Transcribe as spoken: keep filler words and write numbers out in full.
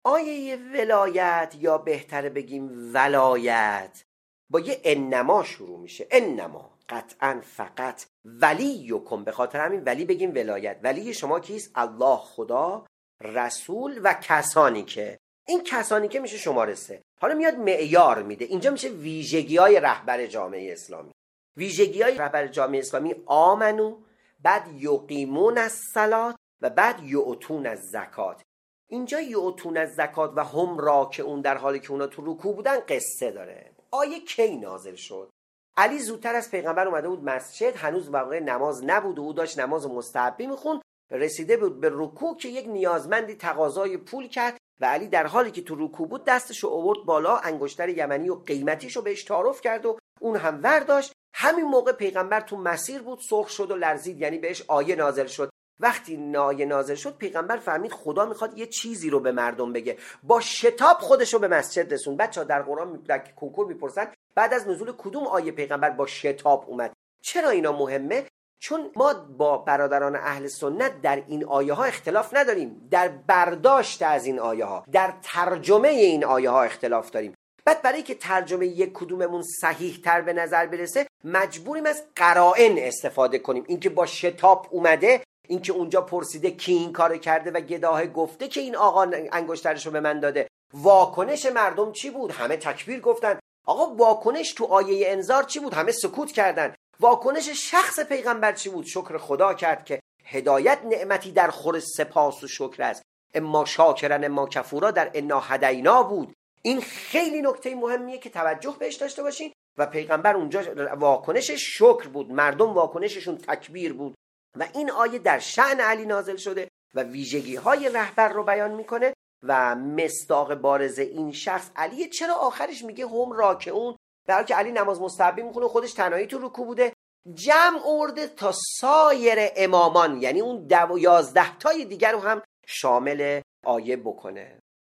آیه ولایت یا بهتره بگیم ولایت با یه انما شروع میشه. انما، قطعا، فقط، ولیکم. به خاطر همین ولی بگیم ولایت. ولی شما کیست؟ الله، خدا، رسول و کسانی که. این کسانی که میشه شماره سه. حالا میاد معیار میده. اینجا میشه ویژگی های رهبر جامعه اسلامی. ویژگی های رهبر جامعه اسلامی: آمنو، بعد یقیمون الصلاة و بعد یؤتون الزکات. اینجا یؤتون الزکات و هم راکعون، در حالی که اونا تو رکوع بودن، قصه داره. آیه کی نازل شد؟ علی زودتر از پیغمبر اومده بود مسجد، هنوز واقع نماز نبود و او داشت نماز مستحبی میخوند. رسیده بود به رکوع که یک نیازمندی تقاضای پول کرد و علی در حالی که تو رکوع بود دستشو آورد بالا، انگشتر یمنی و قیمتیشو بهش تعارف کرد و اون هم ورداشت. همین موقع پیغمبر تو مسیر بود، سرخ شد و لرزید، یعنی بهش آیه نازل شد. وقتی آیه نازل شد پیغمبر فهمید خدا میخواد یه چیزی رو به مردم بگه، با شتاب خودش رو به مسجد رسون. بچه‌ها در قرآن در کنکور میپرسن بعد از نزول کدوم آیه پیغمبر با شتاب اومد. چرا اینا مهمه؟ چون ما با برادران اهل سنت در این آیه ها اختلاف نداریم، در برداشت از این آیه ها، در ترجمه این آیه ها اختلاف داریم. بعد برای که ترجمه یک کدوممون صحیح تر به نظر برسه مجبوریم از قرائن استفاده کنیم. اینکه با شتاب اومده، اینکه اونجا پرسیده کی این کارو کرده و گداه گفته که این آقا انگشترشو به من داده. واکنش مردم چی بود؟ همه تکبیر گفتن. آقا واکنش تو آیه انذار چی بود؟ همه سکوت کردن. واکنش شخص پیغمبر چی بود؟ شکر خدا کرد که هدایت نعمتی در خور سپاس و شکر است. اما شاکرن اما کفورا در انا هدینا بود. این خیلی نکته مهمیه که توجه بهش داشته باشین. و پیغمبر اونجا واکنشش شکر بود، مردم واکنششون تکبیر بود. و این آیه در شأن علی نازل شده و ویژگی های رهبر رو بیان میکنه و مصداق بارز این شخص علیه. چرا آخرش میگه هم راکعون؟ در حالی که علی نماز مستحبی میخونه، خودش تنهایی تو رکوع بوده. جمع ارده تا سایر امامان، یعنی اون دو یازده تای دیگر رو هم شامل آیه بکنه.